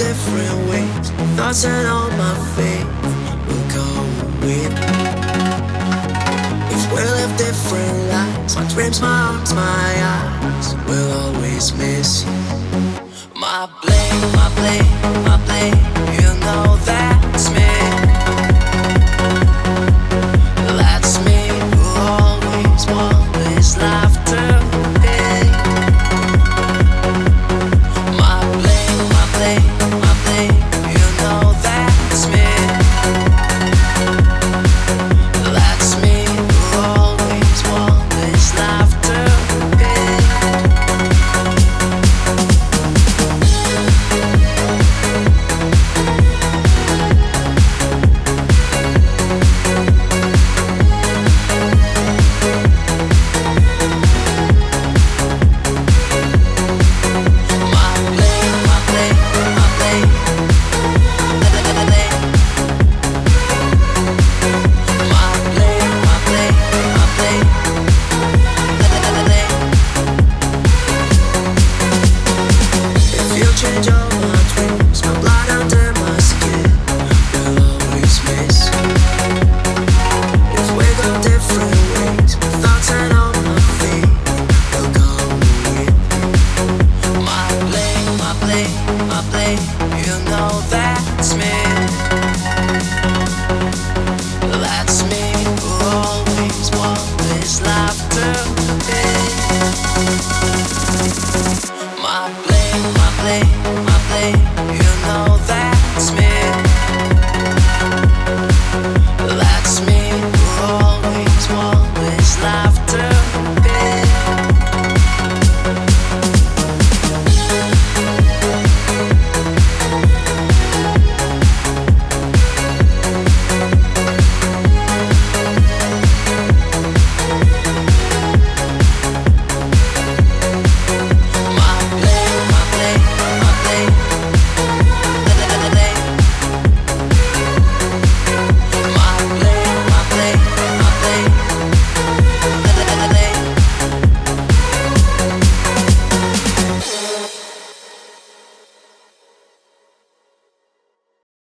different ways. Thoughts and all my faith will go with me. If we live different lives, my dreams, my arms, my eyes will always miss you. My blame, my blame, my blame, you know that's me. That's me who always want this life to be. My blame, my blame, my blame, you know that's me. That's me who always want this life to be. Change all my dreams, my blood under my skin will always miss you. If we go different ways, my thoughts and all my feet will go with me. My blame, my blame, my blame, you know that.